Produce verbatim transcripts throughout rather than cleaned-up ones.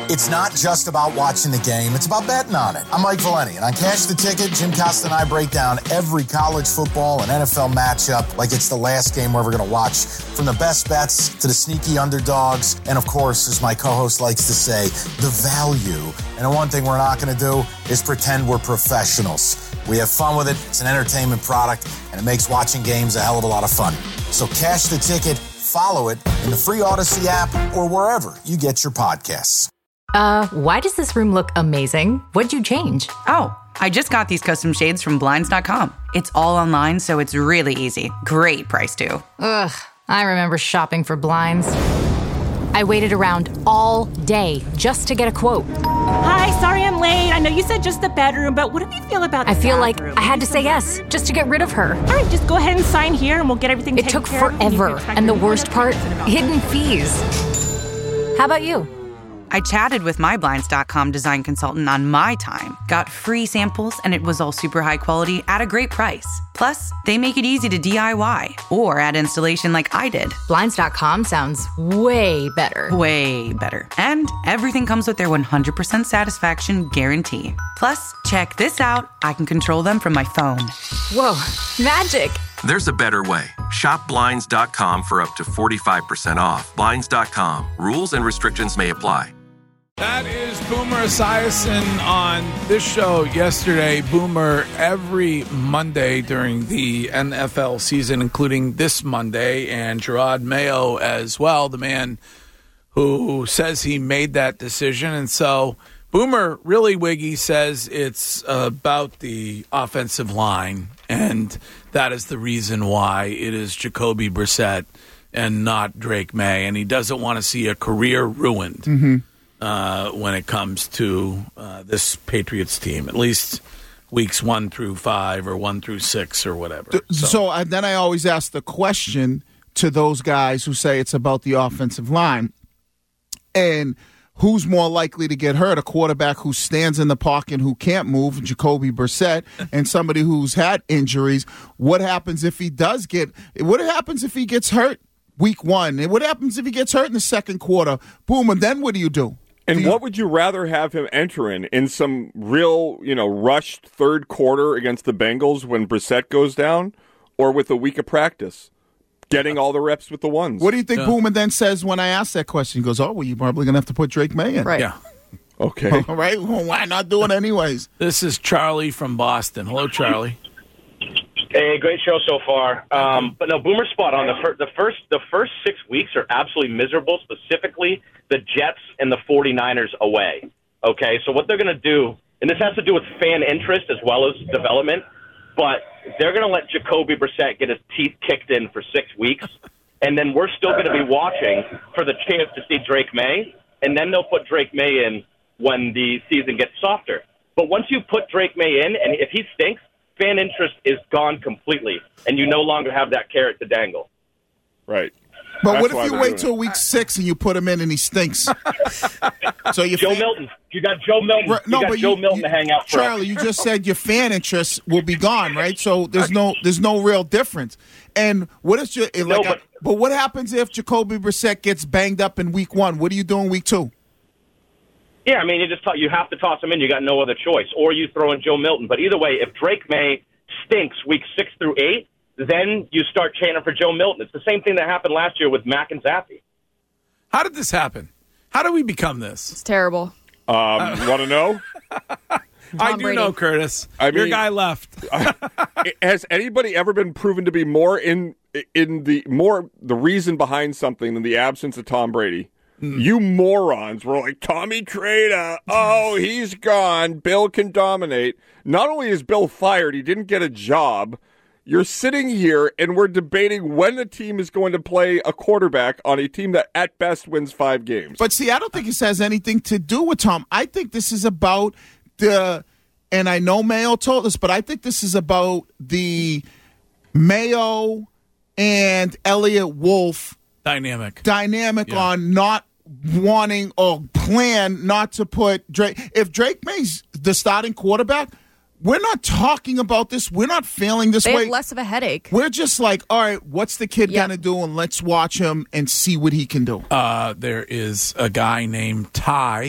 It's not just about watching the game, it's about betting on it. I'm Mike Valeni, and on Cash the Ticket, Jim Costa and I break down every college football and N F L matchup like it's the last game we're ever going to watch, from the best bets to the sneaky underdogs, and of course, as my co-host likes to say, the value. And the one thing we're not going to do is pretend we're professionals. We have fun with it, it's an entertainment product, and it makes watching games a hell of a lot of fun. So Cash the Ticket, follow it in the free Odyssey app or wherever you get your podcasts. Uh, why does this room look amazing? What'd you change? Oh, I just got these custom shades from Blinds dot com. It's all online, so it's really easy. Great price, too. Ugh, I remember shopping for blinds. I waited around all day just to get a quote. Hi, sorry I'm late. I know you said just the bedroom, but what do you feel about the I feel bathroom? like I had to say yes just to get rid of her. All right, just go ahead and sign here and we'll get everything It taken took care of. forever, and the worst part, hidden fees. How about you? I chatted with my Blinds dot com design consultant on my time, got free samples, and it was all super high quality at a great price. Plus, they make it easy to D I Y or add installation like I did. Blinds dot com sounds way better. Way better. And everything comes with their one hundred percent satisfaction guarantee. Plus, check this out. I can control them from my phone. Whoa, magic. There's a better way. Shop Blinds dot com for up to forty-five percent off. Blinds dot com. Rules and restrictions may apply. That is Boomer Esiason on this show yesterday. Boomer every Monday during the N F L season, including this Monday, and Gerard Mayo as well, the man who says he made that decision. And so Boomer really, Wiggy, says it's about the offensive line, and that is the reason why it is Jacoby Brissett and not Drake May, and he doesn't want to see a career ruined. Mm-hmm. Uh, when it comes to uh, this Patriots team, at least weeks one through five or one through six or whatever. So, so I, then I always ask the question to those guys who say it's about the offensive line. And who's more likely to get hurt? A quarterback who stands in the pocket who can't move, Jacoby Brissett, and somebody who's had injuries. What happens if he does get – what happens if he gets hurt week one? And what happens if he gets hurt in the second quarter? Boom, and then what do you do? And you, what would you rather have him enter in? In some real, you know, rushed third quarter against the Bengals when Brissett goes down, or with a week of practice, getting all the reps with the ones? What do you think yeah. Boomer then says when I ask that question? He goes, oh, well, you're probably going to have to put Drake May in. Right. Yeah. Okay. All right. Well, why not do it anyways? This is Charlie from Boston. Hello, Charlie. Hey, great show so far. Um, but no, Boomer's spot on. The, fir- the first the first six weeks are absolutely miserable, specifically the Jets and the 49ers away. Okay, so what they're going to do, and this has to do with fan interest as well as development, but they're going to let Jacoby Brissett get his teeth kicked in for six weeks, and then we're still going to be watching for the chance to see Drake May, and then they'll put Drake May in when the season gets softer. But once you put Drake May in, and if he stinks, fan interest is gone completely, and you no longer have that carrot to dangle. Right. But That's what why if you they're wait doing till it. week six and you put him in and he stinks? So you Joe fan- Milton. You got Joe Milton. Right, no, you got but Joe you- Milton you- to hang out for. Charlie, you just said your fan interest will be gone, right? So there's no there's no real difference. And what is your like? No, but, but- but what happens if Jacoby Brissett gets banged up in week one? What are you doing week two? Yeah, I mean, you just t- you have to toss him in. You got no other choice, or you throw in Joe Milton. But either way, if Drake May stinks week six through eight, then you start chanting for Joe Milton. It's the same thing that happened last year with Mack and Zappe. How did this happen? How did we become this? It's terrible. Um, want to know? I do Brady. know, Curtis. I Your mean- guy left. Has anybody ever been proven to be more in in the more the reason behind something than the absence of Tom Brady? Mm. You morons were like, Tommy Trada, oh, he's gone. Bill can dominate. Not only is Bill fired, he didn't get a job. You're sitting here and we're debating when the team is going to play a quarterback on a team that at best wins five games. But see, I don't think this has anything to do with Tom. I think this is about the, and I know Mayo told us, but I think this is about the Mayo and Elliott Wolf Dynamic. dynamic Yeah. on not wanting or plan not to put Drake. If Drake May's the starting quarterback, we're not talking about this. We're not feeling this They way. have less of a headache. We're just like, all right, what's the kid Yeah. going to do? And let's watch him and see what he can do. Uh, there is a guy named Ty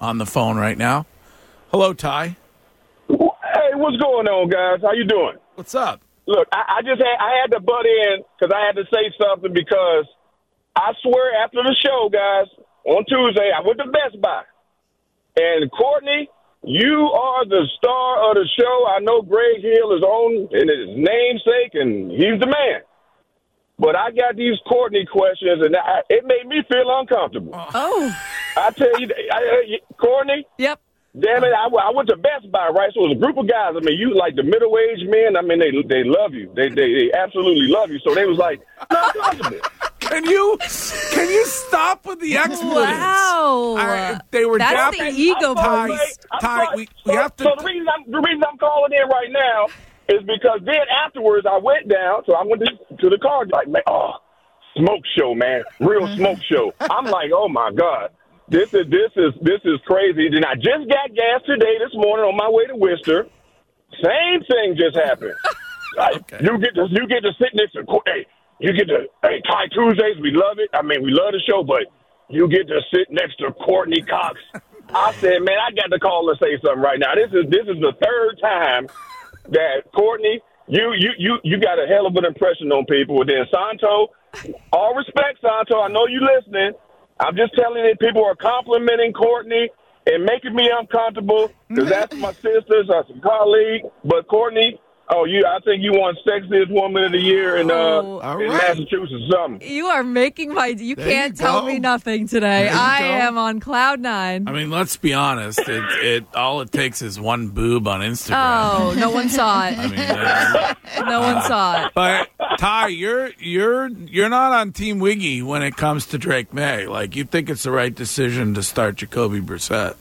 on the phone right now. Hello, Ty. Hey, what's going on, guys? How you doing? What's up? Look, I, I just had I had to butt in because I had to say something because I swear after the show, guys, on Tuesday, I went to Best Buy. And, Courtney, you are the star of the show. I know Greg Hill is on in his namesake, and he's the man. But I got these Courtney questions, and I, it made me feel uncomfortable. Oh. I tell you, I, I, Courtney? Yep. Damn it, I, I went to Best Buy, right? So it was a group of guys. I mean, you like the middle-aged men. I mean, they they love you. They they, they absolutely love you. So they was like, no, Can you can you stop with the expletives? Wow. I, they were That's dapping. the ego Ty, boost. Ty, we, we so, have to. So the reason, I'm, the reason I'm calling in right now is because then afterwards I went down. So I went to, to the car, like, man, oh, smoke show, man, real smoke show. I'm like, oh my God. This is this is this is crazy. Then I just got gas today this morning on my way to Worcester. Same thing just happened. Like, Okay. You get to you get to sit next to hey, you get to hey Ty Tuesdays. We love it. I mean, we love the show, but you get to sit next to Courtney Cox. I said, man, I got to call and say something right now. This is this is the third time that Courtney, you you you you got a hell of an impression on people. And then Santo, all respect, Santo. I know you listening. I'm just telling you, people are complimenting Courtney and making me uncomfortable because that's my sisters, that's a colleague. But Courtney, oh, you, I think you won Sexiest Woman of the Year in, uh, Oh. in right. Massachusetts or something. You are making my. You There can't you tell go. me nothing today. There you I go. am on cloud nine. I mean, let's be honest. It, it all it takes is one boob on Instagram. Oh, no one saw it. I mean, uh, No one saw it. but Ty, you're you're you're not on Team Wiggy when it comes to Drake May. Like, you think it's the right decision to start Jacoby Brissett?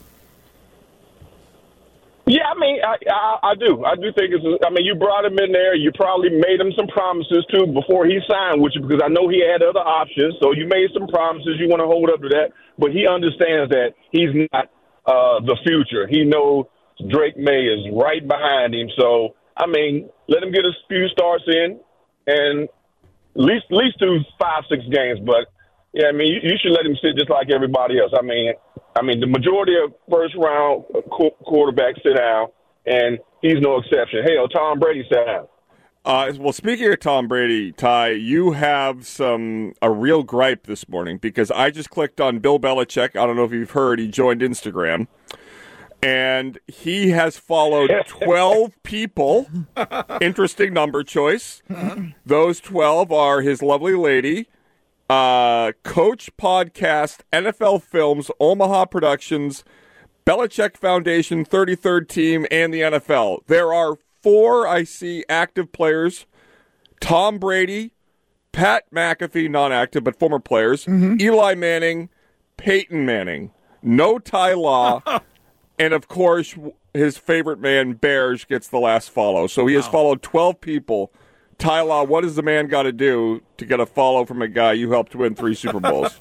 Yeah, I mean, I, I, I do. I do think it's. I mean, you brought him in there. You probably made him some promises too before he signed with you because I know he had other options. So you made some promises. You want to hold up to that, but he understands that he's not uh, the future. He knows Drake May is right behind him. So I mean, let him get a few starts in, and at least at least do five six games. But yeah, I mean, you, you should let him sit just like everybody else. I mean. I mean, the majority of first round qu- quarterbacks sit down, and he's no exception. Hell, Tom Brady sat down. Uh, well, speaking of Tom Brady, Ty, you have some a real gripe this morning because I just clicked on Bill Belichick. I don't know if you've heard. He joined Instagram, and he has followed twelve people. Interesting number choice. Those twelve are his lovely lady, Uh, Coach Podcast, N F L Films, Omaha Productions, Belichick Foundation, thirty-third Team, and the N F L. There are four, I see, active players. Tom Brady, Pat McAfee, non-active, but former players, Mm-hmm. Eli Manning, Peyton Manning, no Ty Law, and, of course, his favorite man, Bears, gets the last follow. So he has followed twelve people. Ty Law, what does the man got to do to get a follow from a guy you helped win three Super Bowls?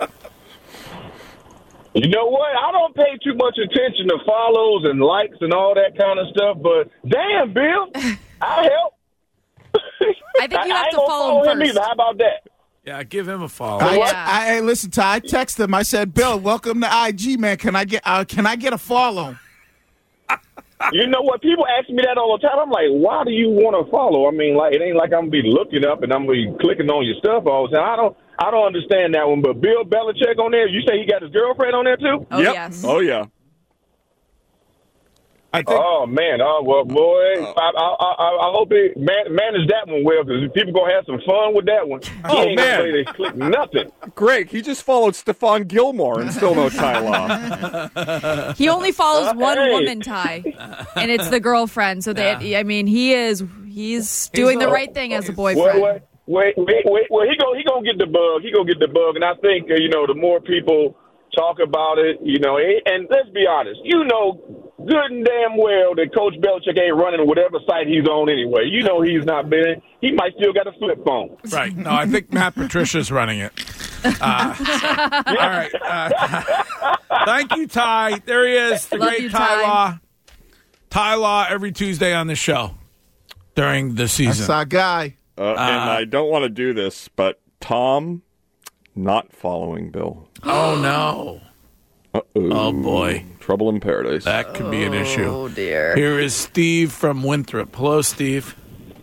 You know what? I don't pay too much attention to follows and likes and all that kind of stuff, but damn, Bill, I help. I think you I have ain't to gonna follow him him first. either. How about that? Yeah, give him a follow. I, Yeah. I, hey, listen, Ty. I texted him. I said, "Bill, welcome to I G, man. Can I get uh, can I get a follow?" You know what? People ask me that all the time. I'm like, why do you want to follow? I mean, like, it ain't like I'm gonna be looking up and I'm gonna be clicking on your stuff all the time. I don't, I don't understand that one. But Bill Belichick on there, you say he got his girlfriend on there too? Oh, yep. yes. Oh, yeah. I think. Oh man! Oh well, boy. I, I, I, I hope he man, manage that one well because people gonna have some fun with that one. Oh, he ain't man. gonna say they click nothing. Greg, he just followed Stephon Gilmore and still no Ty Law. He only follows one Hey. woman, Ty, and it's the girlfriend. So that I mean, he is he's doing the a- right thing as a Wait, boyfriend. wait, wait, wait, wait. Well, he go, he gonna get the bug. He gonna get the bug, and I think uh, you know the more people talk about it, you know, and, and let's be honest, you know, good and damn well that Coach Belichick ain't running whatever site he's on anyway. You know, he's not been. He might still got a flip phone. Right. No, I think Matt Patricia's running it. Uh, all right. Uh, thank you, Ty. There he is, the Love great you, Ty Ty. Law. Ty Law every Tuesday on the show during the season. That's our guy. Uh, and I don't want to do this, but Tom not following Bill. Oh, no. Uh-oh. Oh, boy. Trouble in paradise. That could be an issue. Oh, dear. Here is Steve from Winthrop. Hello, Steve.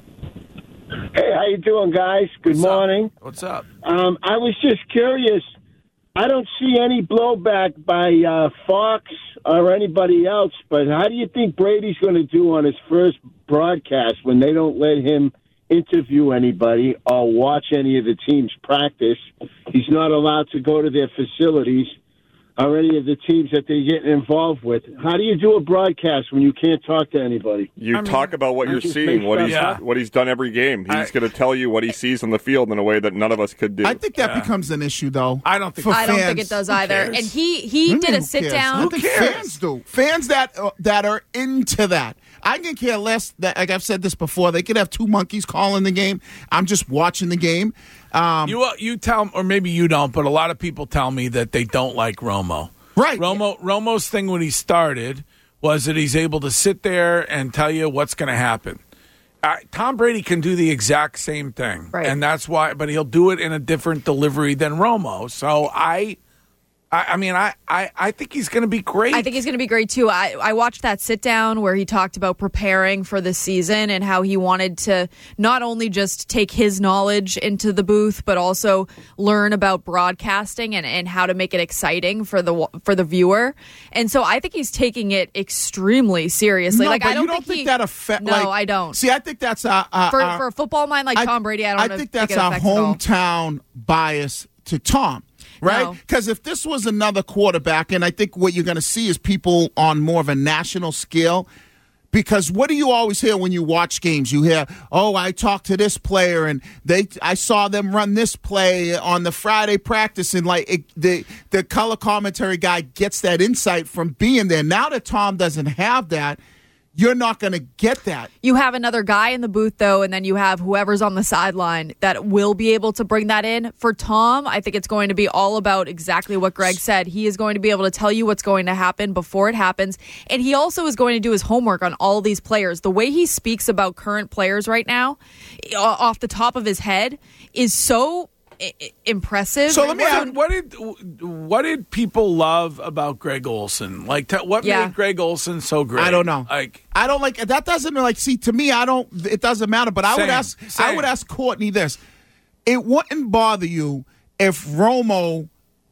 Hey, how you doing, guys? Good What's morning. Up? What's up? Um, I was just curious. I don't see any blowback by uh, Fox or anybody else, but how do you think Brady's going to do on his first broadcast when they don't let him interview anybody or watch any of the teams practice? He's not allowed to go to their facilities or any of the teams that they're getting involved with. How do you do a broadcast when you can't talk to anybody? You I mean, talk about what I you're just seeing, make what he's stuff up. what he's done every game. He's going to tell you what he sees on the field in a way that none of us could do. I think that yeah. becomes an issue, though. I don't think. For I fans. don't think it does Who either. cares? And he he I did mean, a sit cares? down. I think fans do. Fans that uh, that are into that. I can care less. That, like I've said this before, they could have two monkeys calling the game. I'm just watching the game. Um, you you tell, or maybe you don't, but a lot of people tell me that they don't like Romo. Right. Romo Romo's thing when he started was that he's able to sit there and tell you what's going to happen. Uh, Tom Brady can do the exact same thing, right. and that's why. But he'll do it in a different delivery than Romo. So I. I, I mean, I, I, I think he's going to be great. I think he's going to be great, too. I, I watched that sit-down where he talked about preparing for the season and how he wanted to not only just take his knowledge into the booth, but also learn about broadcasting and, and how to make it exciting for the for the viewer. And so I think he's taking it extremely seriously. No, like, but I don't you don't think, think he, that affects. No, like, I don't. See, I think that's a, a, for, a, for a football mind like I, Tom Brady, I don't I think think that's it our affects it all. hometown bias to Tom. Right? Because No. if this was another quarterback, and I think what you're going to see is people on more of a national scale, because what do you always hear when you watch games? You hear, oh, I talked to this player, and they, I saw them run this play on the Friday practice, and like it, the the color commentary guy gets that insight from being there. Now that Tom doesn't have that, you're not going to get that. You have another guy in the booth, though, and then you have whoever's on the sideline that will be able to bring that in. For Tom, I think it's going to be all about exactly what Greg said. He is going to be able to tell you what's going to happen before it happens, and he also is going to do his homework on all these players. The way he speaks about current players right now, off the top of his head, is so impressive. So let me ask, what did what did people love about Greg Olsen? Like, t- what Yeah. made Greg Olsen so great? I don't know. Like, I don't like that. Doesn't like see to me. I don't. It doesn't matter. But I Same, would ask. I same. would ask Courtney this. It wouldn't bother you if Romo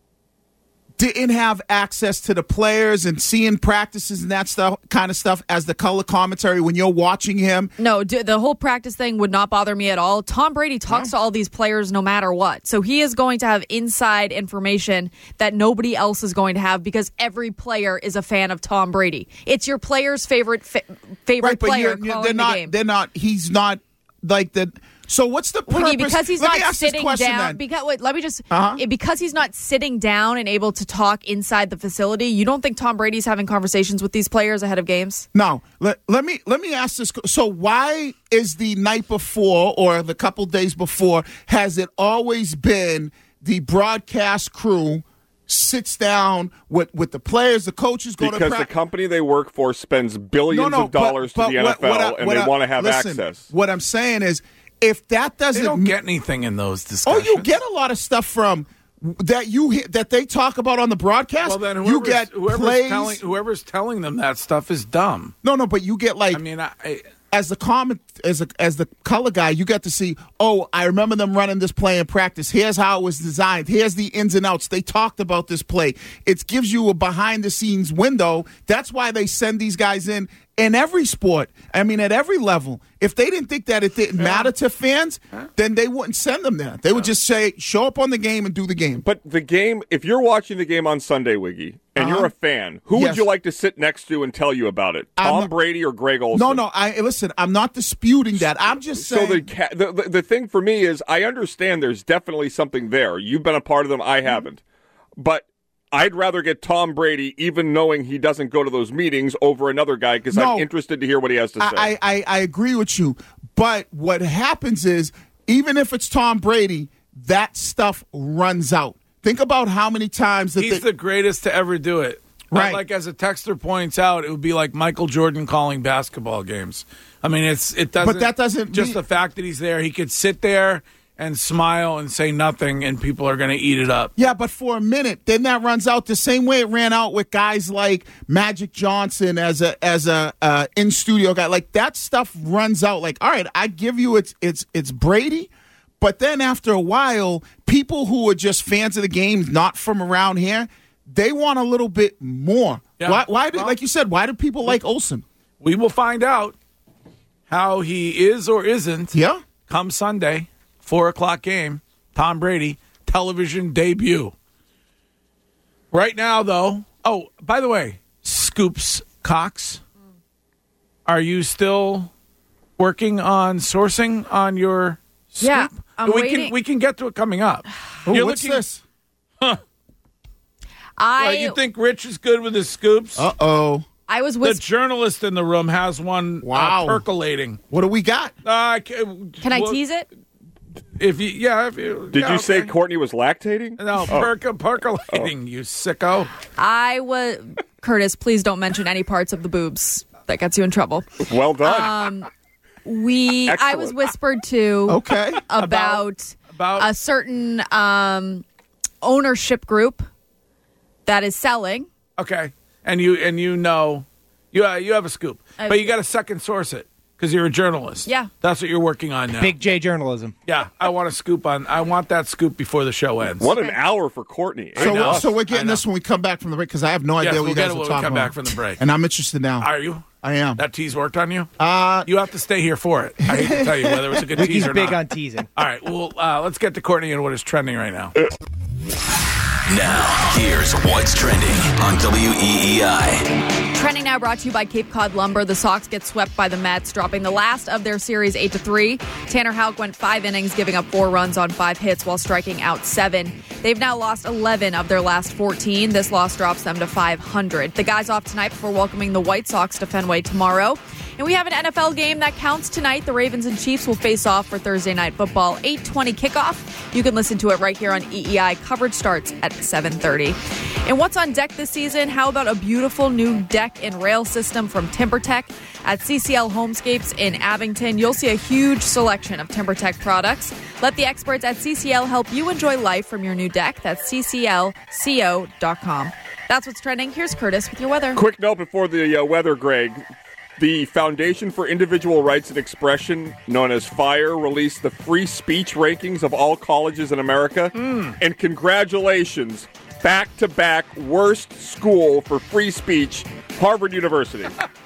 didn't have access to the players and seeing practices and that stuff, kind of stuff, as the color commentary when you're watching him. No, d- the whole practice thing would not bother me at all. Tom Brady talks to all these players no matter what. So he is going to have inside information that nobody else is going to have because every player is a fan of Tom Brady. It's your player's favorite fa- favorite Right, but player you're- you're- calling they're the not. game. They're not. He's not like the. So what's the purpose? Wiggy, because he's Let me not ask this sitting question down. then. Because wait, let me just Uh-huh. eh, because he's not sitting down and able to talk inside the facility. You don't think Tom Brady's having conversations with these players ahead of games? No. Let, let me let me ask this. So why is the night before or the couple days before, has it always been the broadcast crew sits down with, with the players, the coaches go because to the practice? company they work for spends billions No, no, of dollars but- to the but N F L, what- what I- and what they I- want to have listen, access. What I'm saying is, if that doesn't, they don't get anything in those oh, discussions. you get a lot of stuff from that you hear- that they talk about on the broadcast. Well, then you whoever's, get whoever's plays. telling whoever's telling them that stuff is dumb. No, no, but you get like. I mean, I, I as the comment as a, as the color guy, you get to see, oh, I remember them running this play in practice. Here's how it was designed. Here's the ins and outs. They talked about this play. It gives you a behind the scenes window. That's why they send these guys in in every sport. I mean, at every level. If they didn't think that it didn't matter to fans, then they wouldn't send them there. They would just say, show up on the game and do the game. But the game, if you're watching the game on Sunday, Wiggy, and Uh-huh. you're a fan, who Yes. would you like to sit next to and tell you about it? I'm Tom not- Brady or Greg Olsen? No, no. I listen. I'm not disputing that. I'm just So saying. the, ca- the the the thing for me is, I understand there's definitely something there. You've been a part of them, I haven't, but I'd rather get Tom Brady, even knowing he doesn't go to those meetings, over another guy because No. I'm interested to hear what he has to say. I, I, I agree with you. But what happens is, even if it's Tom Brady, that stuff runs out. Think about how many times that he's they, the greatest to ever do it. Right. Like as a texter points out, it would be like Michael Jordan calling basketball games. I mean, it's it doesn't. But that doesn't just mean- the fact that he's there. He could sit there and smile and say nothing, and people are going to eat it up. Yeah, but for a minute, then that runs out the same way it ran out with guys like Magic Johnson as a as a uh, in studio guy. Like that stuff runs out. Like, all right, I give you it's it's it's Brady, but then after a while, people who are just fans of the game, not from around here, they want a little bit more. Yeah. Why? Why? Do, Well, like you said, why do people like Olsen? We will find out how he is or isn't. Yeah. Come Sunday. Four o'clock game, Tom Brady, television debut. Right now, though, oh, by the way, Scoops Cox, are you still working on sourcing on your scoop? Yeah, I'm we waiting. can we can get to it coming up. Ooh, You're what's looking- this? Huh. I Well, you think Rich is good with his scoops? Uh oh. I was The whis- journalist in the room has one Wow. uh, percolating. What do we got? Uh, can Can I tease it? If you, yeah. If you, Did yeah, you say okay. Courtney was lactating? No, Oh. perc- percolating, you sicko. I was Curtis. Please don't mention any parts of the boobs. That gets you in trouble. Well done. Um, we. I Excellent. was whispered to. Okay. About, About a certain um, ownership group that is selling. Okay, and you and you know, you uh, you have a scoop, I- but you got to second source it because you're a journalist. Yeah. That's what you're working on now. Big J journalism. Yeah, I want a scoop on. I want that scoop before the show ends. What an hour for Courtney. So, know. so we're I getting know. this when we come back from the break because I have no Yes, idea we'll what get you it guys when are we talking come about. back from the break. And I'm interested now. Are you? I am. That tease worked on you? Uh, You have to stay here for it. I hate to tell you whether it was a good tease He's or big not. on teasing. All right, well, uh, let's get to Courtney and what is trending right now. Now, here's what's trending on W E E I. Trending now brought to you by Cape Cod Lumber. The Sox get swept by the Mets, dropping the last of their series eight to three. Tanner Houck went five innings, giving up four runs on five hits while striking out seven. They've now lost eleven of their last fourteen. This loss drops them to five hundred. The guys off tonight before welcoming the White Sox to Fenway tomorrow. And we have an N F L game that counts tonight. The Ravens and Chiefs will face off for Thursday Night Football, eight twenty kickoff. You can listen to it right here on E E I. Coverage starts at seven thirty. And what's on deck this season? How about a beautiful new deck and rail system from TimberTech? At C C L Homescapes in Abington, you'll see a huge selection of TimberTech products. Let the experts at C C L help you enjoy life from your new deck. That's C C L co dot com. That's what's trending. Here's Curtis with your weather. Quick note before the uh, weather, Greg. The Foundation for Individual Rights and Expression, known as FIRE, released the free speech rankings of all colleges in America. Mm. And congratulations, back-to-back worst school for free speech, Harvard University.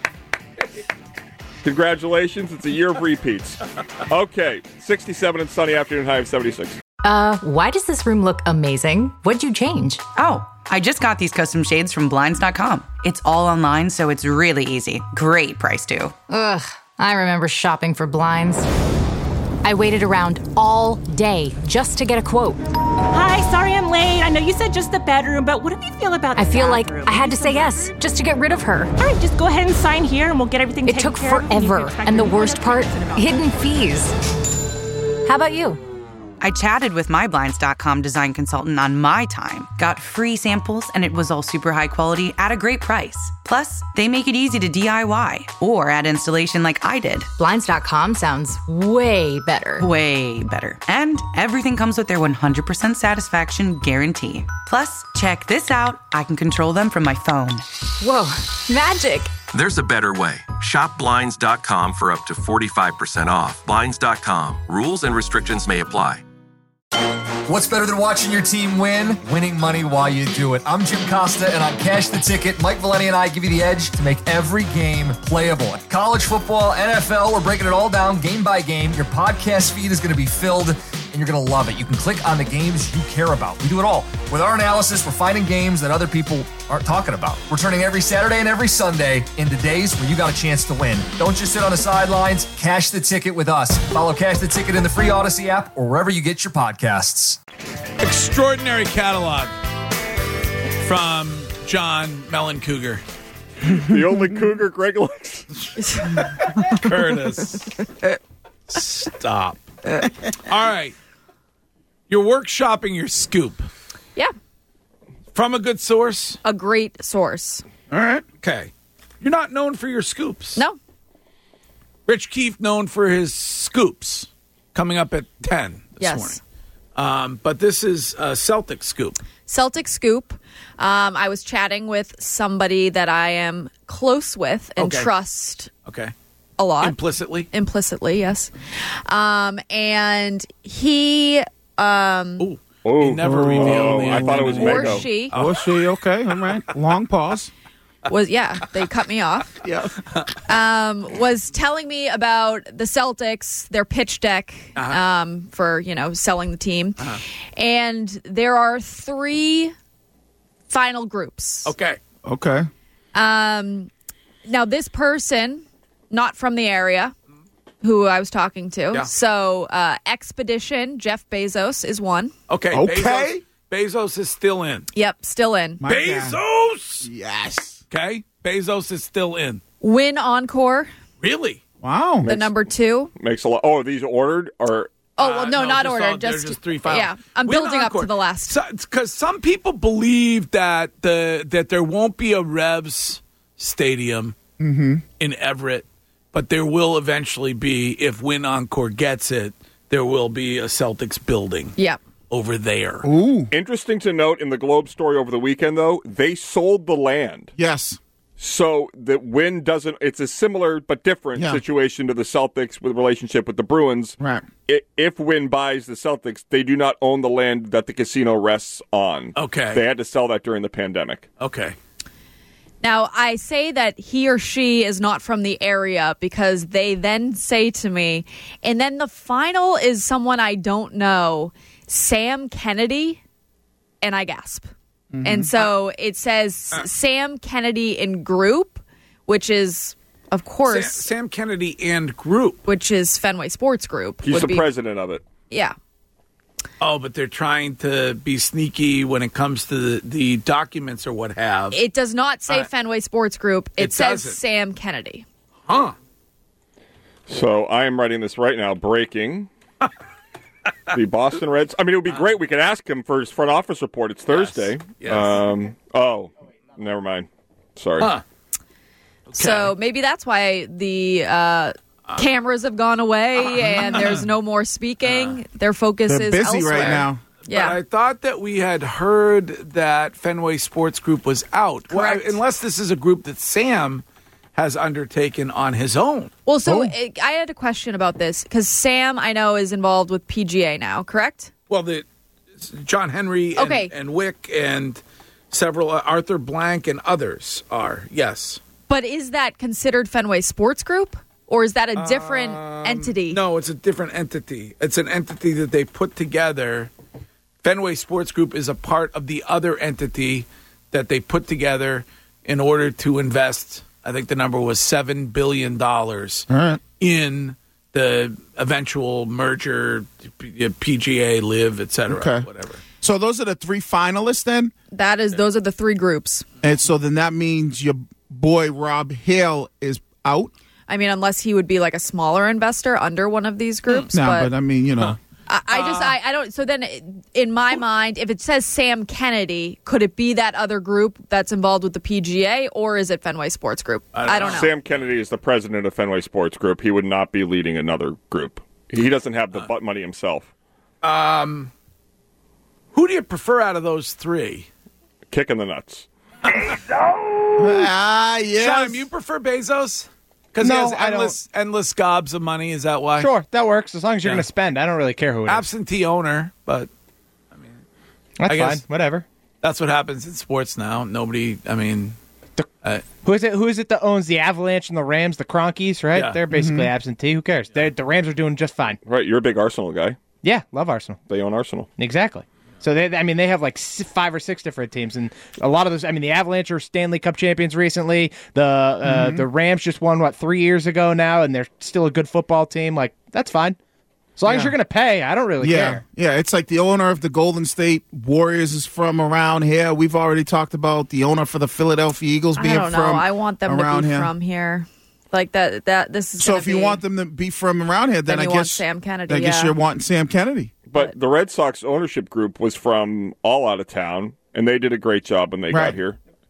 Congratulations, it's a year of repeats. Okay, sixty-seven and sunny afternoon, high of seventy-six. Uh, why does this room look amazing? What'd you change? Oh, I just got these custom shades from Blinds dot com. It's all online, so it's really easy. Great price, too. Ugh, I remember shopping for blinds. I waited around all day just to get a quote. Hi, sorry I'm late. I know you said just the bedroom, but what do you feel about the I feel like bathroom? I had to say yes just to get rid of her. All right, just go ahead and sign here and we'll get everything It taken took care of. You forever, can expect and the your worst part, hidden fees. How about you? I chatted with my Blinds dot com design consultant on my time, got free samples, and it was all super high quality at a great price. Plus, they make it easy to D I Y or add installation like I did. Blinds dot com sounds way better. Way better. And everything comes with their one hundred percent satisfaction guarantee. Plus, check this out. I can control them from my phone. Whoa, magic. There's a better way. Shop Blinds dot com for up to forty-five percent off. Blinds dot com. Rules and restrictions may apply. What's better than watching your team win? Winning money while you do it. I'm Jim Costa, and on Cash the Ticket, Mike Valeni and I give you the edge to make every game playable. College football, N F L, we're breaking it all down game by game. Your podcast feed is going to be filled, and you're going to love it. You can click on the games you care about. We do it all. With our analysis, we're finding games that other people aren't talking about. We're turning every Saturday and every Sunday into days where you got a chance to win. Don't just sit on the sidelines. Cash the Ticket with us. Follow Cash the Ticket in the free Odyssey app or wherever you get your podcasts. Extraordinary catalog from John Mellon Cougar. The only Cougar Greg likes. Curtis. Stop. All right. You're workshopping your scoop. Yeah. From a good source? A great source. All right. Okay. You're not known for your scoops. No. Rich Keefe known for his scoops. Coming up at ten. Yes. morning. Um, but this is a Celtic scoop. Celtic scoop. Um, I was chatting with somebody that I am close with and Okay. trust Okay. a lot. Implicitly? Implicitly, yes. Um, and he... Um, Oh, he never revealed the I thought it was Or Mego. she. Or she, okay, all right. Long pause. Was yeah, they cut me off. Yeah. Um, was telling me about the Celtics, their pitch deck Uh-huh. um, for you know selling the team, Uh-huh. and there are three final groups. Okay. Okay. Um, now this person, not from the area, who I was talking to. Yeah. So uh, Expedition, Jeff Bezos is one. Okay. Okay. Bezos, Bezos is still in. Yep, still in. My Bezos! Yes. Okay. Bezos is still in. Win Encore, Really? Wow. the number two. Makes a lot. Oh, are these ordered or? Oh well, Uh, no, not just ordered. all- they're just, just three final. Yeah, I'm Win building up Encore. to the last. Because some people believe that the that there won't be a Revs stadium in Everett, but there will eventually be, if Win Encore gets it, there will be a Celtics building Yep. over there. Ooh. Interesting to note in the Globe story over the weekend, though, they sold the land. Yes. So that Win doesn't, it's a similar but different Yeah. situation to the Celtics with relationship with the Bruins. Right. I- If Win buys the Celtics, they do not own the land that the casino rests on. Okay. They had to sell that during the pandemic. Okay. Now, I say that he or she is not from the area because they then say to me, and then the final is someone I don't know, Sam Kennedy, and I gasp. Mm-hmm. And so it says Uh. Sam Kennedy in group, which is, of Sam, course, Sam Kennedy and Group. which is Fenway Sports Group. He's would the be- president of it. Yeah. Oh, but they're trying to be sneaky when it comes to the, the documents or what have. It does not say Uh, Fenway Sports Group. It, it says doesn't. Sam Kennedy. Huh. So I am writing this right now. Breaking. The Boston Reds. I mean, it would be great. We could ask him for his front office report. It's Thursday. Yes. Um, oh, never mind. Sorry. Huh. So maybe that's why the uh, cameras have gone away and there's no more speaking. Their focus They're is busy elsewhere. right now. Yeah. But I thought that we had heard that Fenway Sports Group was out. Well, I- Correct. unless this is a group that Sam has undertaken on his own. Well, so Oh. it, I had a question about this because Sam, I know, is involved with P G A now, correct? Well, the John Henry and, Okay. and Wick and several, uh, Arthur Blank and others are, yes. But is that considered Fenway Sports Group or is that a different entity? Um, No, it's a different entity. It's an entity that they put together. Fenway Sports Group is a part of the other entity that they put together in order to invest, I think the number was seven billion dollars All right. in the eventual merger, P G A, Live, et cetera, Okay. whatever. So those are the three finalists then? That is, those are the three groups. And so then that means your boy Rob Hale is out? I mean, unless he would be like a smaller investor under one of these groups. No, but but I mean, you know. I, I just, I, I don't. So then, in my mind, if it says Sam Kennedy, could it be that other group that's involved with the P G A, or is it Fenway Sports Group? I don't know. Sam Kennedy is the president of Fenway Sports Group. He would not be leading another group. He doesn't have the butt money himself. Um, who do you prefer out of those three? Kick in the nuts. Ah, yes. Sean, you prefer Bezos? Because No, he has I don't. endless, endless gobs of money. Is that why? Sure, that works as long as you're Yeah. going to spend. I don't really care who it is. Absentee owner, but That's I fine. guess- Whatever. that's what happens in sports now. Nobody, I mean, uh, Who is it? Who is it that owns the Avalanche and the Rams, the Cronkies? Right? Yeah. They're basically Mhm. absentee. Who cares? They're, the Rams are doing just fine. Right, you're a big Arsenal guy. Yeah, love Arsenal. They own Arsenal. Exactly. So they, I mean, they have like s- five or six different teams, and a lot of those. I mean, the Avalanche are Stanley Cup champions recently. The uh, Mhm. the Rams just won what three years ago now, and they're still a good football team. Like that's fine, as long as Yeah. you're going to pay. I don't really Yeah, care. yeah. It's like the owner of the Golden State Warriors is from around here. We've already talked about the owner for the Philadelphia Eagles I being don't know. from I want them to around be here. from here. Like that. That this is. So gonna if you be- want them to be from around here, then, Then I you guess want Sam Kennedy, I guess yeah. you're wanting Sam Kennedy. But the Red Sox ownership group was from all out of town, and they did a great job when they Right. got here.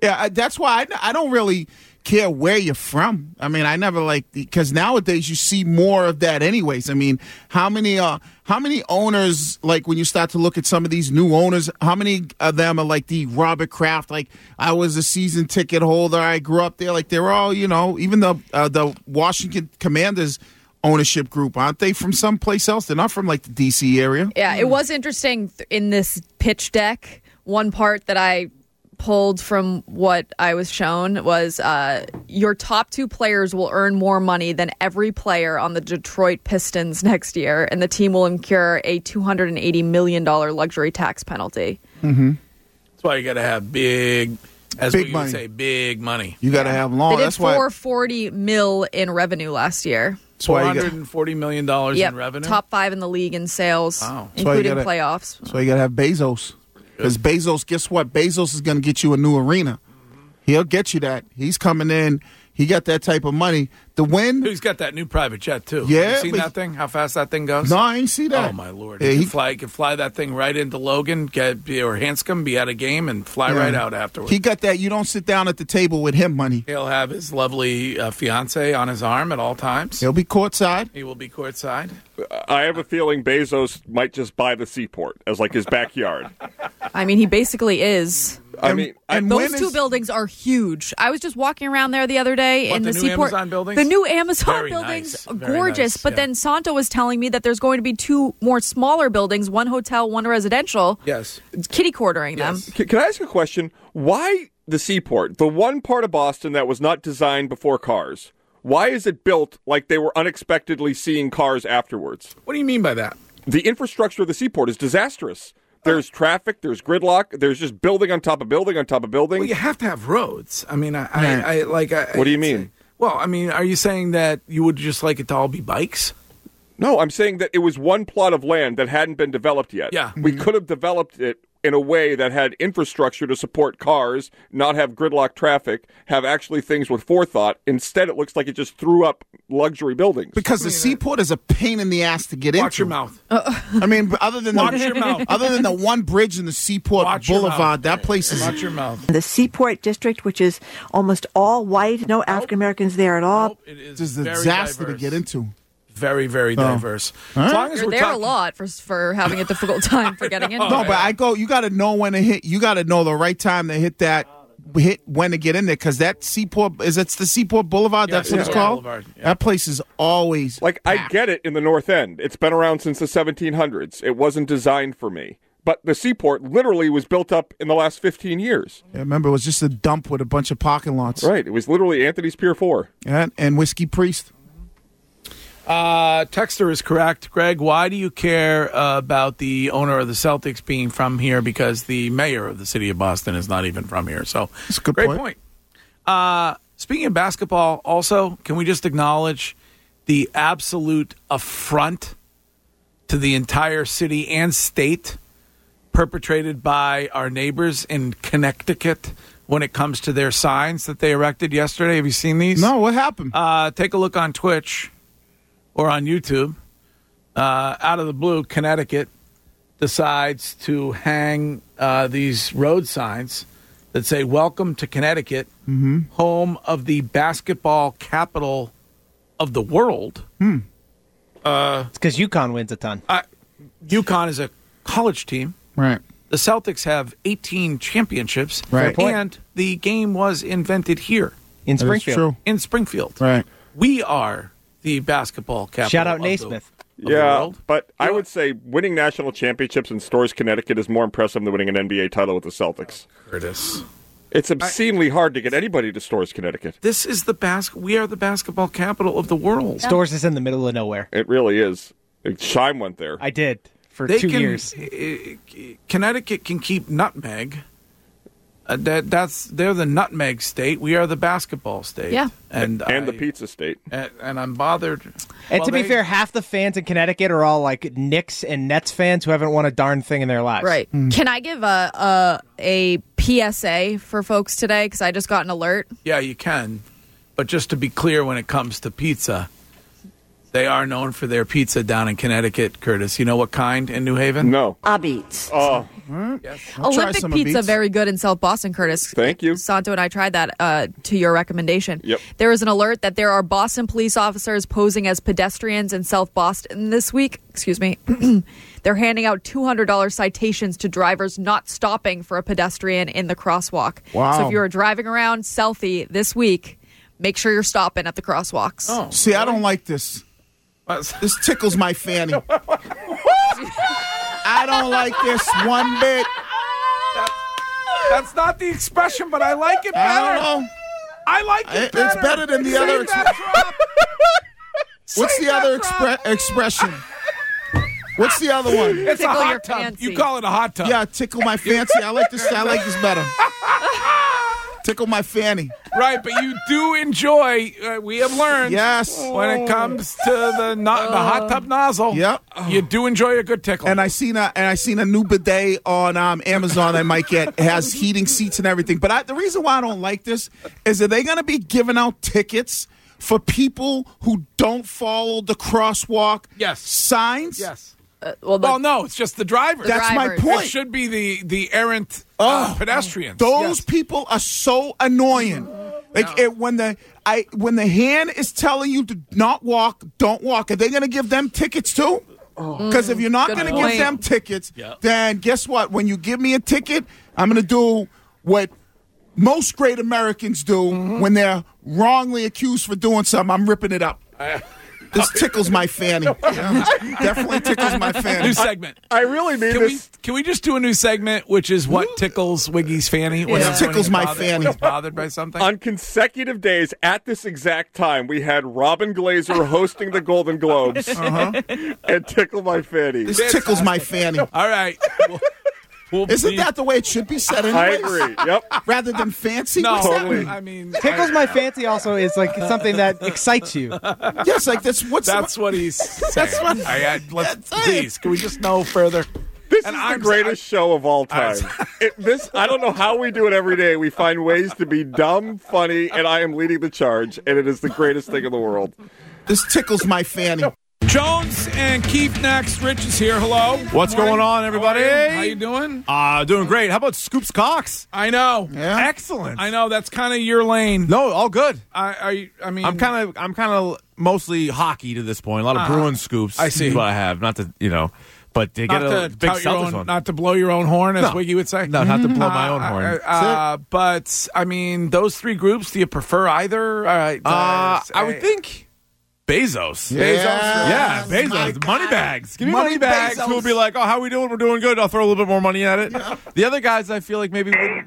Yeah, I- that's why I, I don't really care where you're from. I mean, I never like because nowadays you see more of that. Anyways, I mean, how many uh, how many owners like when you start to look at some of these new owners, how many of them are like the Robert Kraft? Like I was a season ticket holder, I grew up there. Like they're all, you know, even the uh, the Washington Commanders ownership group, aren't they from someplace else? They're not from like the D C area. Yeah, it was interesting th- in this pitch deck. One part that I pulled from what I was shown was uh, your top two players will earn more money than every player on the Detroit Pistons next year, and the team will incur a two hundred eighty million dollars luxury tax penalty. Mm-hmm. That's why you got to have big, as Big we money. would say, big money. You got to have long. They did That's why. four hundred forty mil in revenue last year. Four why you got- hundred forty million dollars Yep, in revenue. top five in the league in sales, Wow. That's why you including gotta- playoffs. That's why you got to have Bezos. Because Bezos, guess what? Bezos is going to get you a new arena. He'll get you that. He's coming in. He got that type of money. The win. He's got that new private jet too. Yeah, Have you seen but- that thing? How fast that thing goes? No, I ain't see that. Oh my lord! Yeah, he, he- can fly. He can fly that thing right into Logan, get or Hanscom, be at a game, and fly Yeah. right out afterwards. He got that. You don't sit down at the table with him money. He'll have his lovely uh, fiance on his arm at all times. He'll be courtside. He will be courtside. I have a feeling Bezos might just buy the seaport as like his backyard. I mean, he basically is. I mean, I, and Those when two is- buildings are huge. I was just walking around there the other day What, in the the, new seaport. Amazon buildings? The new Amazon Very buildings, nice. are Very gorgeous. nice, But yeah. then Santo was telling me that there's going to be two more smaller buildings, one hotel, one residential. Yes. It's kitty quartering Yes. them. can, can I ask a question? Why the seaport, the one part of Boston that was not designed before cars? Why is it built like they were unexpectedly seeing cars afterwards? What do you mean by that? The infrastructure of the seaport is disastrous. There's traffic, there's gridlock, there's just building on top of building on top of building. Well, you have to have roads. I mean, I, I, I like. I, What do you I'd mean? say- Well, I mean, are you saying that you would just like it to all be bikes? No, I'm saying that it was one plot of land that hadn't been developed yet. Yeah. We could have developed it in a way that had infrastructure to support cars, not have gridlock traffic, have actually things with forethought. Instead, it looks like it just threw up luxury buildings. Because the seaport is a pain in the ass to get Watch into. your mouth. I mean, but other than Watch the, your mouth. other than the one bridge in the Seaport Watch your Boulevard, mouth. that place is. Watch your mouth. The Seaport District, which is almost all white, no African Americans there at all. Nope, it is It's a very disaster diverse. to get into. Very, very Oh. diverse. All As right. long as You're we're there talking, a lot for for having a difficult time for getting in. Oh, No, yeah. but I go. You got to know when to hit. You got to know the right time to hit that. Hit when to get in there because that Seaport is it's the Seaport Boulevard. Yeah, That's what it's Seaport called. Boulevard, yeah. That place is always Like, I packed. get it in the North End. It's been around since the seventeen hundreds. It wasn't designed for me. But the seaport literally was built up in the last fifteen years. Yeah, remember, it was just a dump with a bunch of parking lots. Right. It was literally Anthony's Pier four. And, and Whiskey Priest. Uh, Texter is correct. Greg, why do you care uh, about the owner of the Celtics being from here? Because the mayor of the city of Boston is not even from here. So, That's a good great point. point. Uh, speaking of basketball, also, can we just acknowledge the absolute affront to the entire city and state perpetrated by our neighbors in Connecticut when it comes to their signs that they erected yesterday? Have you seen these? No, what happened? Uh, take a look on Twitch or on YouTube. Uh, out of the blue, Connecticut decides to hang uh, these road signs that say, "Welcome to Connecticut, Mm-hmm. home of the basketball capital of the world." Hmm. Uh, It's because UConn wins a ton. uh, UConn is a college team. Right. The Celtics have eighteen championships, Right. point. and the game was invented here In That is Springfield. true. in Springfield. Right. We are the basketball capital. Shout out of the- Naismith. of the Yeah, world. but I would say winning national championships in Stores, Connecticut is more impressive than winning an N B A title with the Celtics. Curtis. It's obscenely hard to get anybody to Stores, Connecticut. This is the bas- We are the basketball capital of the world. Stores is in the middle of nowhere. It really is. Shime went there. I did for They two can, years. uh, Connecticut can keep nutmeg. Uh, that that's they're the nutmeg state. We are the basketball state. Yeah. and and the I- pizza state. And, and I'm bothered. And Well, to be they- fair, half the fans in Connecticut are all like Knicks and Nets fans who haven't won a darn thing in their lives. Right. Can I give a a, a P S A for folks today? Because I just got an alert. yeah, you can, but just to be clear, when it comes to pizza, They are known for their pizza down in Connecticut, Curtis. You know what kind in New Haven? No. Abits. Oh. Yes. Olympic pizza, very good in South Boston, Curtis. Thank you. Santo and I tried that uh, to your recommendation. Yep. There is an alert that there are Boston police officers posing as pedestrians in South Boston this week. Excuse me. They're handing out two hundred dollars citations to drivers not stopping for a pedestrian in the crosswalk. Wow. So if you're driving around Southie this week, make sure you're stopping at the crosswalks. Oh, See, I don't like this. This tickles my fanny. I don't like this one bit. That, that's not the expression, but I like it better. I don't know. I like it It- better. it's better than the Save other that expre- drop. What's Save the other that drop. expre- expression? What's the other one? It's Tickle a hot your tub. fancy. You call it a hot tub. Yeah, tickle my fancy. I like this. I like this better. Tickle my fanny. Right, but you do enjoy, uh, we have learned, Yes. when it comes to the no- the hot tub nozzle, Yep. you do enjoy a good tickle. And I seen a and I seen a new bidet on um, Amazon. I might get. It has heating seats and everything. But I, the reason why I don't like this is that they're going to be giving out tickets for people who don't follow the crosswalk Yes. signs. Yes. Uh, well, the, Well, no, it's just the drivers. That's my drivers. point. It should be the, the errant uh, Oh, pedestrians. Those Yes. people are so annoying. Like it, when the I when the hand is telling you to not walk, don't walk. Are they going to give them tickets too? Because if you're not Good going to point. give them tickets, Yeah. then guess what? When you give me a ticket, I'm going to do what most great Americans do when they're wrongly accused for doing something. I'm ripping it up. This tickles my fanny. Yeah, definitely tickles my fanny. New segment. I really mean Can we, this. can we just do a new segment, which is what tickles Wiggy's fanny? When Yeah. he's Tickles my bothered, fanny. when he's bothered by something? On consecutive days at this exact time, we had Robin Glazer hosting the Golden Globes and Tickle My Fanny. This tickles my fanny. All right. We'll, we'll Isn't be- that the way it should be said I anyways? agree. Yep. Rather than fancy? No, What's that Totally. mean? I mean, Tickles I- my fancy also is like something that excites you. Yes, like that's what's That's the, what he's saying. what- I, I, let's, That's it. please, can we just know further? This And is I'm- the greatest show of all time. It, this I don't know how we do it every day. We find ways to be dumb, funny, and I am leading the charge, and it is the greatest thing in the world. this tickles my fanny. Jones and Keith next. Rich is here. Hello. What's Morning. going on, everybody? How are you, How you doing? Uh, doing great. How about Scoops Cox? I know. Yeah. Excellent. I know. That's kind of your lane. No, all good. I, I, I mean, I'm kind of, I'm kind of mostly hockey to this point. A lot of Uh-huh. Bruins scoops. I see. Is what I have. Not to, you know, but to not get a to big tout your Celtics own, one. not to blow your own horn, as No. Wiggy would say. No, not to blow my Uh, own horn. Uh, uh, but I mean, those three groups. Do you prefer either? Uh, Uh, I would think Bezos. Yeah. Yeah, Yes, my Bezos. Money bags. Give me Money money, bags. Bezos. Who will be like, oh, how we doing? We're doing good. I'll throw a little bit more money at it. The other guys, I feel like maybe wouldn't.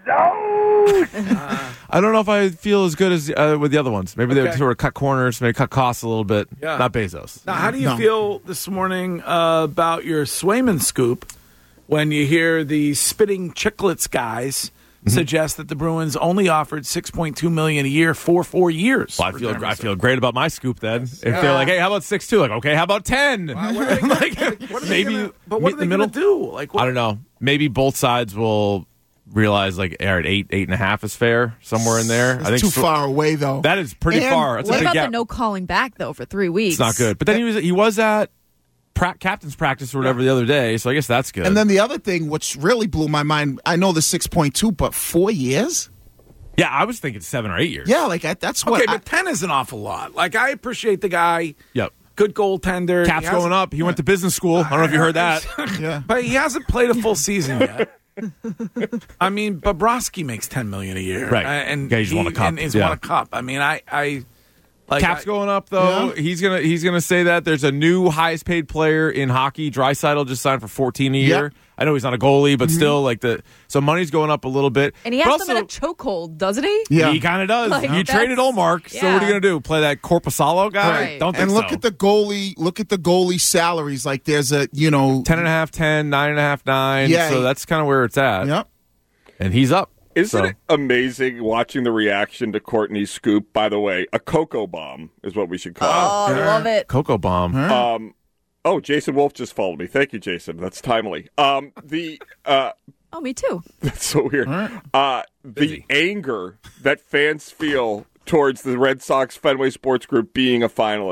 I don't know if I feel as good as uh, with the other ones. Maybe they Okay. would sort of cut corners, maybe cut costs a little bit. Yeah. Not Bezos. Now, how do you No. feel this morning uh, about your Swayman scoop when you hear the Spitting Chicklets guys suggest that the Bruins only offered six point two million dollars a year for four years? Well, I for feel Jeremy I Swayman? feel great about my scoop then. If they're like, hey, how about six two? Like, okay, how about ten? What are they Like, gonna, what are they maybe gonna, but what meet are they in the going middle. to do? Like, what, I don't know. Maybe both sides will realize like, all right, eight, eight and a half is fair somewhere in there. It's I think too so- far away though. That is pretty And far. That's what a big about gap. the no calling back though for three weeks? It's not good. But then he was he was at pra- captain's practice or whatever the other day, so I guess that's good. And then the other thing, which really blew my mind, I know the six point two, but four years? yeah, I was thinking seven or eight years. Yeah, like I, that's what. okay, I- but ten is an awful lot. Like, I appreciate the guy. Yep. Good goaltender. Cap's He hasn't- going up. He went to business school. I don't know if you heard that. yeah. But he hasn't played a full season yet. I mean, Bobrovsky makes ten million dollars a year, Right. Uh, and Guy just he, won a cup. and he's Yeah. won a cup. I mean, I, I like Cap's I- going up though. He's gonna he's gonna say that there's a new highest paid player in hockey. Draisaitl just signed for fourteen a year. Yep. I know he's not a goalie, but still like the so money's going up a little bit. And he But has also, them in a chokehold, doesn't he? Yeah. He kind of does. Like, you that's- traded Olmark, so what are yeah. you gonna do? Play that Corpusalo guy? Right. Don't think And look so. at the goalie. Look at the goalie salaries. Like there's a you know. ten and a half, ten, nine and a half, nine. Yeah. So that's kind of where it's at. Yep. And he's up. Isn't So- it amazing watching the reaction to Courtney's scoop? By the way, a cocoa bomb is what we should call Oh, it. I love it. Cocoa bomb. Um, oh, Jason Wolf just followed me. Thank you, Jason. That's timely. Um, the uh, Oh, me too. that's so weird. Uh, the anger that fans feel towards the Red Sox Fenway Sports Group being a finalist.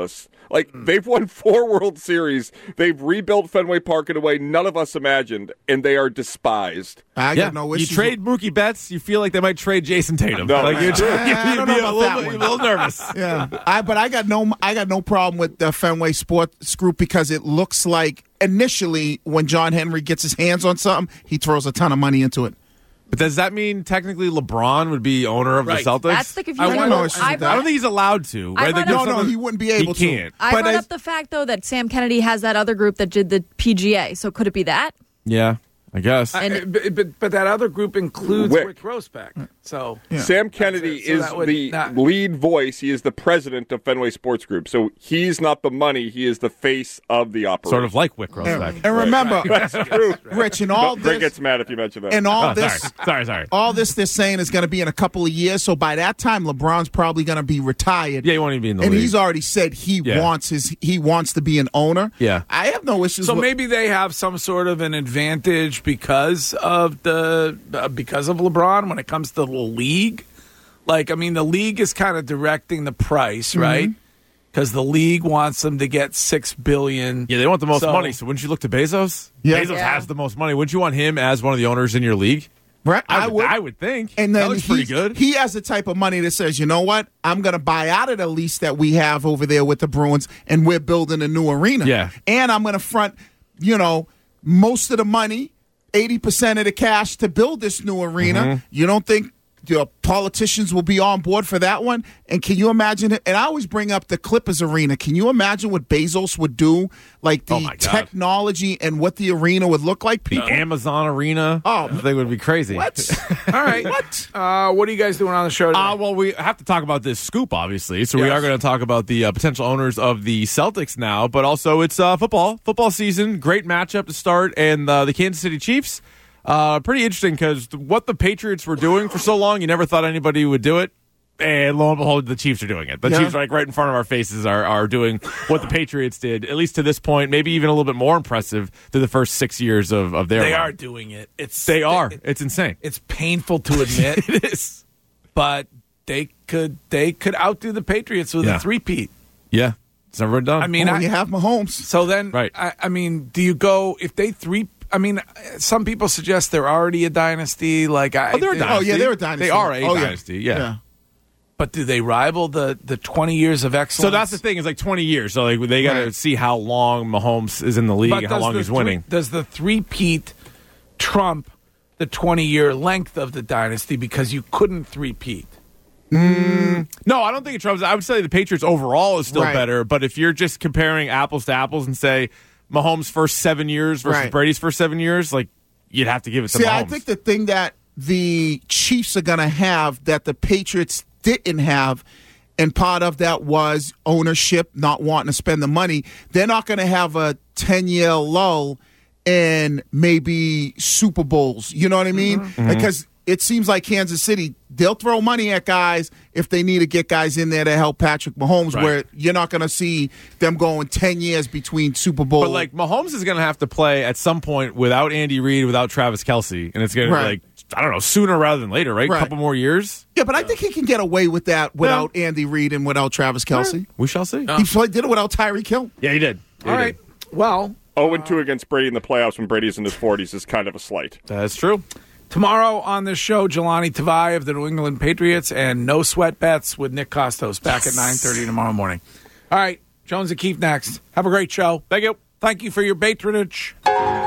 Like, they've won four World Series. They've rebuilt Fenway Park in a way none of us imagined, and they are despised. I yeah. got no You issues. trade Mookie Betts, you feel like they might trade Jason Tatum. No, like, you'd, Yeah, you'd, I you'd don't be know a about little, that bit- one. a little nervous. Yeah, I but I got no I got no problem with the Fenway Sports Group because it looks like initially when John Henry gets his hands on something, he throws a ton of money into it. But does that mean technically LeBron would be owner of Right. the Celtics? That's the confusion. I wonder- I I brought- don't think he's allowed to. I Right? brought They give up- No, no, something- he wouldn't be able he to. can't. I But brought I- up the fact, though, that Sam Kennedy has that other group that did the P G A. So could it be that? Yeah, I guess. I- but, but but that other group includes Wick. Wick Grossbeck. So Sam Kennedy So is that would the not- lead voice. He is the president of Fenway Sports Group. So he's not the money. He is the face of the operation. Sort of like Wick Grossbeck. And remember, That's true. Rich, and all Greg this gets mad if you mention that. and all Oh, this sorry, sorry, sorry. all this they're saying is going to be in a couple of years. So by that time, LeBron's probably going to be retired. Yeah, he won't even be in the and league. he's already said he Yeah. wants his he wants to be an owner. Yeah. I have no issues. So with, maybe they have some sort of an advantage because of the uh, because of LeBron when it comes to the league. Like, I mean, the league is kind of directing the price, right? Because the league wants them to get six billion. Yeah, they want the most So- money. So wouldn't you look to Bezos? Yeah. Bezos Yeah. has the most money. Wouldn't you want him as one of the owners in your league? right? I would. I would think. And that then looks pretty he's- good. He has the type of money that says, you know what, I'm going to buy out of the lease that we have over there with the Bruins, and we're building a new arena. Yeah. And I'm going to front, you know, most of the money, eighty percent of the cash to build this new arena. Mm-hmm. You don't think the politicians will be on board for that one? And can you imagine it? And I always bring up the Clippers arena. Can you imagine what Bezos would do? Like the Oh, my God. technology and what the arena would look like? The People. Amazon arena. Oh. I think would be crazy. What? All right. What? Uh, what are you guys doing on the show today? Uh, well, we have to talk about this scoop, obviously. So we Yes. are going to talk about the uh, potential owners of the Celtics now, but also it's uh, football, football season. Great matchup to start, and uh, the Kansas City Chiefs. Uh, pretty interesting because what the Patriots were doing for so long, you never thought anybody would do it. And lo and behold, the Chiefs are doing it. The Yeah. Chiefs, like right in front of our faces, are are doing what the Patriots did, at least to this point. Maybe even a little bit more impressive through the first six years of, of their. they run. are doing it. It's They are. it- it's insane. it's painful to admit, It is. but they could they could outdo the Patriots with Yeah. a three-peat. Yeah, it's never been done. I mean, Oh, I, you have Mahomes. so then, Right. I, I mean, do you go if they three? I mean, some people suggest they're already a dynasty. Like, I, Oh, they're a they- dynasty. Oh, yeah, they're a dynasty. They are a Oh, yeah. dynasty. Yeah. But do they rival the the twenty years of excellence? So that's the thing. It's like twenty years. So like they got to Right. see how long Mahomes is in the league, But and how does long the he's three- winning. Does the three-peat trump the twenty-year length of the dynasty because you couldn't three-peat? No, I don't think it trumps. I would say the Patriots overall is still Right. better. But if you're just comparing apples to apples and say Mahomes' first seven years versus Right. Brady's first seven years, like you'd have to give it to See, Mahomes. I think the thing that the Chiefs are going to have that the Patriots didn't have, and part of that was ownership, not wanting to spend the money. They're not going to have a ten-year lull and maybe Super Bowls. You know what I mean? Mm-hmm. Because it seems like Kansas City, they'll throw money at guys if they need to get guys in there to help Patrick Mahomes, Right. where you're not going to see them going ten years between Super Bowl. But like Mahomes is going to have to play at some point without Andy Reid, without Travis Kelce, and it's going to Right. be like I don't know, sooner rather than later, right? A Right. couple more years. Yeah, but I think he can get away with that without Andy Reid and without Travis Kelce. We shall see. He played, did it without Tyreek Hill. Yeah, he did. Yeah, All he right. did. Well, oh and two against Brady in the playoffs when Brady's in his forties is kind of a slight. That's true. tomorrow on this show, Jelani Tavai of the New England Patriots and No Sweat Bets with Nick Costos back at nine thirty tomorrow morning. All right, Jones and Keefe next. Have a great show. Thank you. Thank you for your patronage.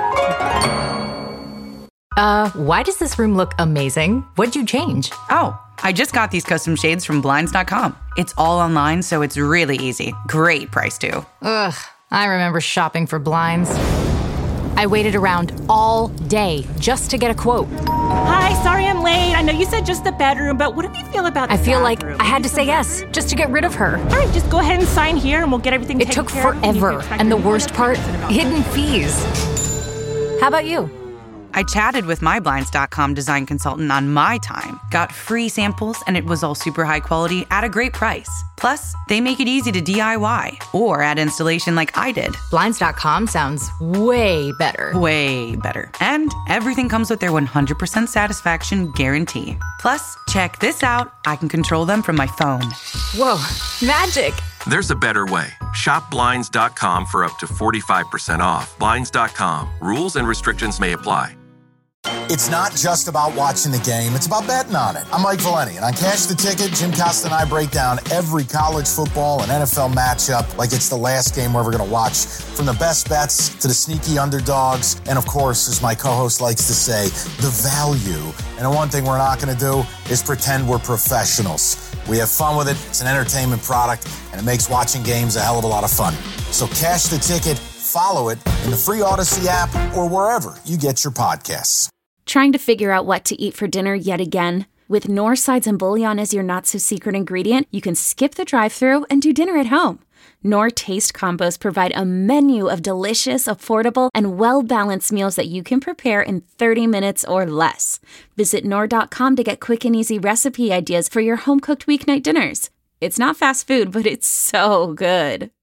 Uh, why does this room look amazing? What'd you change? Oh, I just got these custom shades from Blinds dot com. It's all online, so it's really easy. Great price, too. Ugh, I remember shopping for blinds. I waited around all day just to get a quote. Hi, sorry I'm late. I know you said just the bedroom, but what do you feel about the I feel like bathroom? I had to say yes just to get rid of her. All right, just go ahead and sign here and we'll get everything It taken took care of. You forever, can expect and the me. worst part, hidden fees. How about you? I chatted with my Blinds dot com design consultant on my time, got free samples, and it was all super high quality at a great price. Plus, they make it easy to D I Y or add installation like I did. Blinds dot com sounds way better. Way better. And everything comes with their one hundred percent satisfaction guarantee. Plus, check this out. I can control them from my phone. Whoa, magic. There's a better way. Shop Blinds dot com for up to forty-five percent off. Blinds dot com. Rules and restrictions may apply. It's not just about watching the game, it's about betting on it. I'm Mike Valeni, and on Cash the Ticket, Jim Costa and I break down every college football and N F L matchup like it's the last game we're ever going to watch, from the best bets to the sneaky underdogs, and of course, as my co-host likes to say, the value. And the one thing we're not going to do is pretend we're professionals. We have fun with it, it's an entertainment product, and it makes watching games a hell of a lot of fun. So Cash the Ticket, follow it in the free Odyssey app or wherever you get your podcasts. Trying to figure out what to eat for dinner yet again? With Knorr sides and bouillon as your not-so-secret ingredient, you can skip the drive-thru and do dinner at home. Knorr Taste Combos provide a menu of delicious, affordable, and well-balanced meals that you can prepare in thirty minutes or less. Visit Knorr dot com to get quick and easy recipe ideas for your home-cooked weeknight dinners. It's not fast food, but it's so good.